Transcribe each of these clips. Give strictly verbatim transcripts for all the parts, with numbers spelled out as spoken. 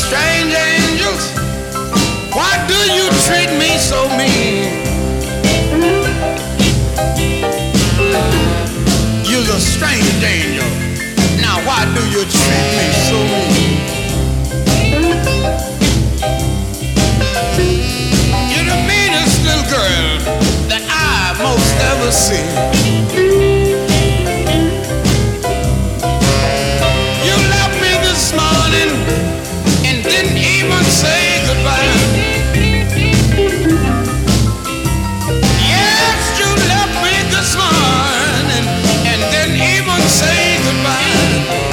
strange angels, why do you treat me so mean? You're a strange angel, now why do you treat me so mean? You're the meanest little girl that I most ever seen. You left me this morning and didn't even say goodbye. Yes, you left me this morning and didn't even say goodbye.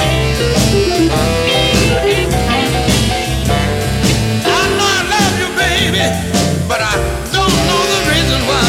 I know I love you, baby, but I don't know the reason why.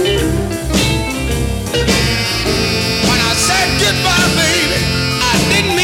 Goodbye, baby. I didn't